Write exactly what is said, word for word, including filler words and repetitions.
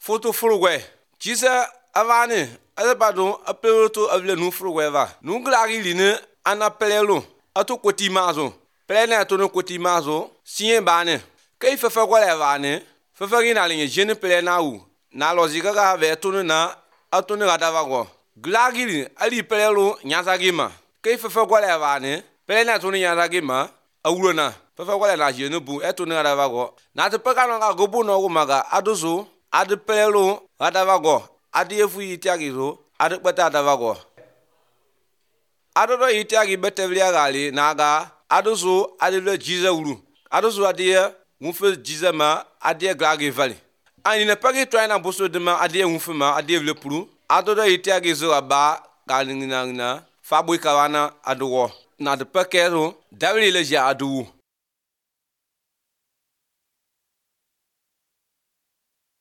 foto furugwe jisa avani azabado aperoto avle nu furugwe va nu glagi line ana pelelo atu koti mazo plene atu no koti mazo sien bane kai fefa gwale vane fefa gina linye jene plena u na loziga ga ve tunu na atu ne gadava go glagi ali pelelo nyaza gima kai fefa gwale vane plene atu ne nyaza gima awurona fefa gwale na jene bu etu ne gadava go na te peka no ga gobu no go maga aduzu adu pelelo gadava go adi efu itiagizo adu peta gadava go adodo itiagi betevlia gali naga aduzu adile jiza uru aduzu adie mufe jiza ma adie glagi vali ani ne pagi tryna boso de ma adie mufe ma adie vle puru adodo itiagi zo aba galingina na fabu kawana aduwo na de pekero dawli le ja adu